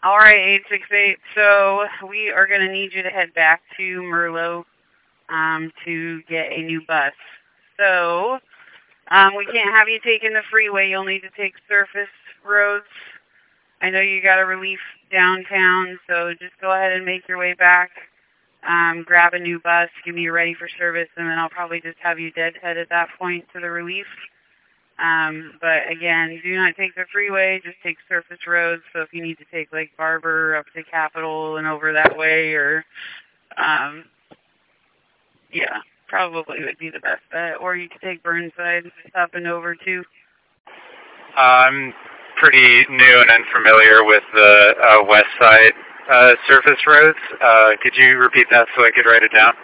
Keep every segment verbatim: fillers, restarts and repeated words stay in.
All right, eight six eight. So we are going to need you to head back to Merlot um, to get a new bus. So um, we can't have you taking the freeway. You'll need to take surface roads. I know you got a relief downtown, so just go ahead and make your way back. Um, grab a new bus, give me ready for service, and then I'll probably just have you deadhead at that point to the relief. Um, but again, do not take the freeway, just take surface roads. So if you need to take like Barber up to Capitol and over that way, or um, yeah, probably would be the best bet. Or you could take Burnside up and over too. I'm pretty new and unfamiliar with the uh, west side uh, surface roads. Uh, could you repeat that so I could write it down?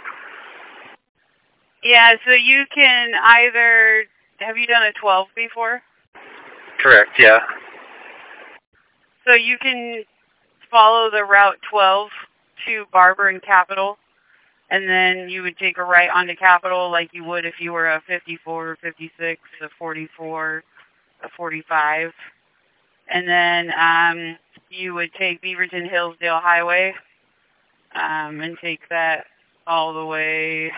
Yeah, so you can either, have you done a twelve before? Correct, yeah. So you can follow the Route twelve to Barber and Capitol, and then you would take a right onto Capitol like you would if you were a fifty-four, fifty-six, a forty-four, a forty-five. And then um, you would take Beaverton Hillsdale Highway um, and take that all the way,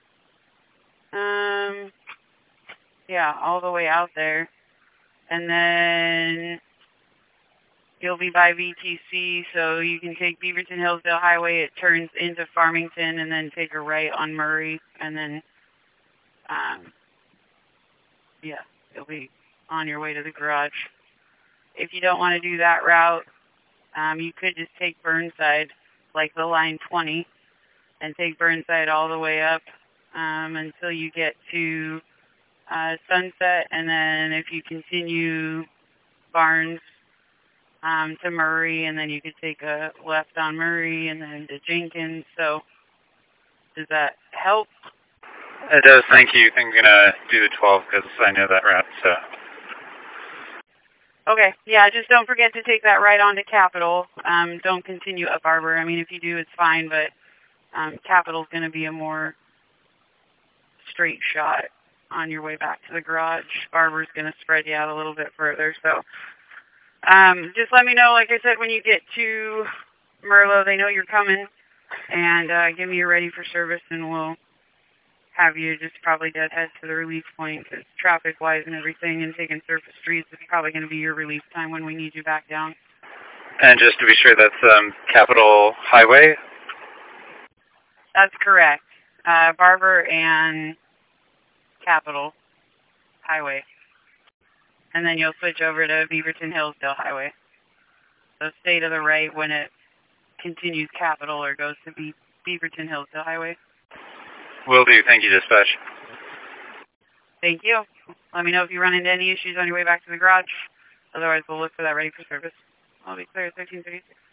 um, yeah, all the way out there. And then you'll be by V T C, so you can take Beaverton Hillsdale Highway. It turns into Farmington, and then take a right on Murray, and then, um, yeah, you'll be on your way to the garage. If you don't want to do that route, um, you could just take Burnside, like the line twenty, and take Burnside all the way up um, until you get to uh, Sunset, and then if you continue Barnes um, to Murray, and then you could take a left on Murray, and then to Jenkins. So does that help? It does, thank you. I'm going to do the twelve because I know that route, so... Okay, yeah, just don't forget to take that right on to Capitol. Um, don't continue up Barber. I mean, if you do, it's fine, but um, Capitol's going to be a more straight shot on your way back to the garage. Barber's going to spread you out a little bit further. So um, just let me know, like I said, when you get to Merlot, they know you're coming, and uh, give me your ready for service, and we'll have you just probably deadhead to the relief point, because traffic-wise and everything, and taking surface streets is probably going to be your relief time when we need you back down. And just to be sure, that's um, Capitol Highway? That's correct. Uh, Barber and Capitol Highway. And then you'll switch over to Beaverton Hillsdale Highway. So stay to the right when it continues Capitol or goes to Be- Beaverton Hillsdale Highway. Will do. Thank you, dispatch. Thank you. Let me know if you run into any issues on your way back to the garage. Otherwise, we'll look for that ready for service. I'll be clear at thirteen thirty-six.